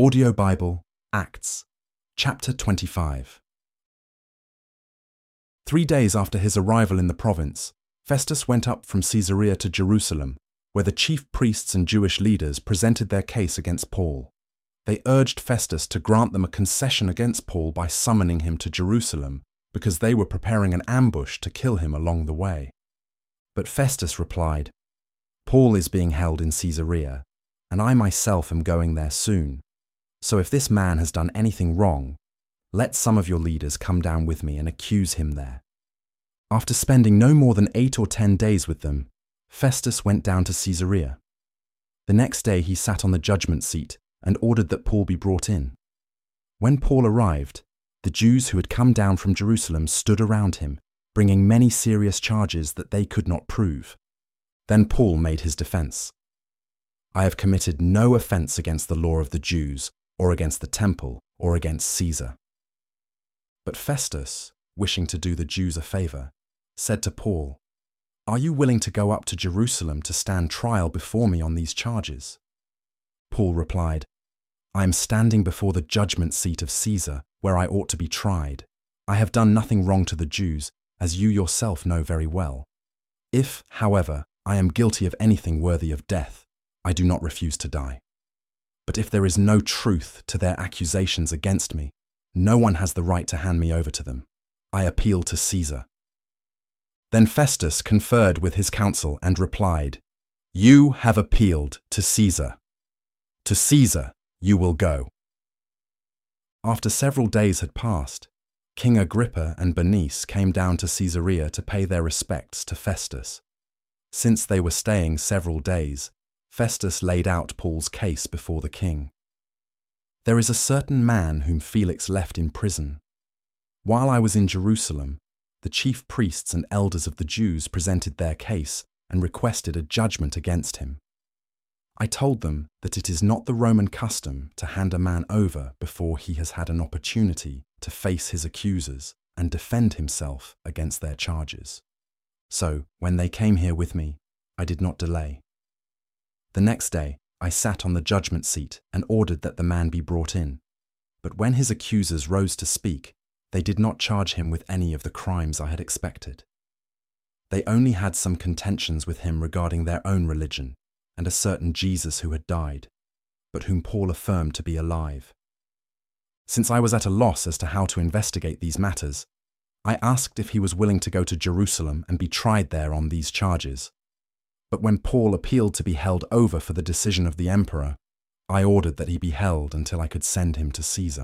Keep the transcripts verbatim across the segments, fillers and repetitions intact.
Audio Bible, Acts, chapter twenty-five. Three days after his arrival in the province, Festus went up from Caesarea to Jerusalem, where the chief priests and Jewish leaders presented their case against Paul. They urged Festus to grant them a concession against Paul by summoning him to Jerusalem, because they were preparing an ambush to kill him along the way. But Festus replied, "Paul is being held in Caesarea, and I myself am going there soon. So if this man has done anything wrong, let some of your leaders come down with me and accuse him there." After spending no more than eight or ten days with them, Festus went down to Caesarea. The next day he sat on the judgment seat and ordered that Paul be brought in. When Paul arrived, the Jews who had come down from Jerusalem stood around him, bringing many serious charges that they could not prove. Then Paul made his defense. "I have committed no offense against the law of the Jews, or against the temple, or against Caesar." But Festus, wishing to do the Jews a favor, said to Paul, "Are you willing to go up to Jerusalem to stand trial before me on these charges?" Paul replied, "I am standing before the judgment seat of Caesar, where I ought to be tried. I have done nothing wrong to the Jews, as you yourself know very well. If, however, I am guilty of anything worthy of death, I do not refuse to die. But if there is no truth to their accusations against me, no one has the right to hand me over to them. I appeal to Caesar." Then Festus conferred with his council and replied, "You have appealed to Caesar. To Caesar you will go." After several days had passed, King Agrippa and Bernice came down to Caesarea to pay their respects to Festus. Since they were staying several days, Festus laid out Paul's case before the king. "There is a certain man whom Felix left in prison. While I was in Jerusalem, the chief priests and elders of the Jews presented their case and requested a judgment against him. I told them that it is not the Roman custom to hand a man over before he has had an opportunity to face his accusers and defend himself against their charges. So, when they came here with me, I did not delay. The next day, I sat on the judgment seat and ordered that the man be brought in. But when his accusers rose to speak, they did not charge him with any of the crimes I had expected. They only had some contentions with him regarding their own religion and a certain Jesus who had died, but whom Paul affirmed to be alive. Since I was at a loss as to how to investigate these matters, I asked if he was willing to go to Jerusalem and be tried there on these charges. But when Paul appealed to be held over for the decision of the emperor, I ordered that he be held until I could send him to Caesar."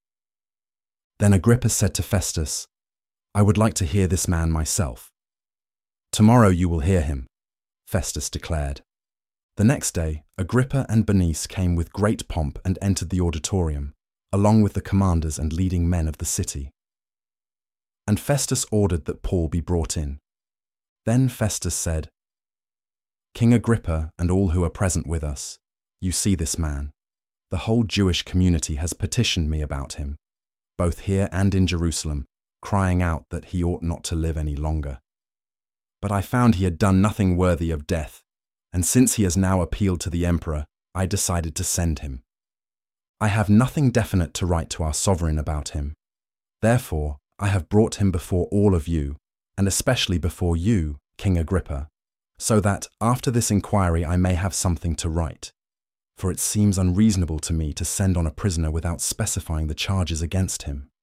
Then Agrippa said to Festus, "I would like to hear this man myself." "Tomorrow you will hear him," Festus declared. The next day, Agrippa and Bernice came with great pomp and entered the auditorium, along with the commanders and leading men of the city. And Festus ordered that Paul be brought in. Then Festus said, "King Agrippa and all who are present with us, you see this man. The whole Jewish community has petitioned me about him, both here and in Jerusalem, crying out that he ought not to live any longer. But I found he had done nothing worthy of death, and since he has now appealed to the emperor, I decided to send him. I have nothing definite to write to our sovereign about him. Therefore, I have brought him before all of you, and especially before you, King Agrippa, so that after this inquiry I may have something to write. For it seems unreasonable to me to send on a prisoner without specifying the charges against him."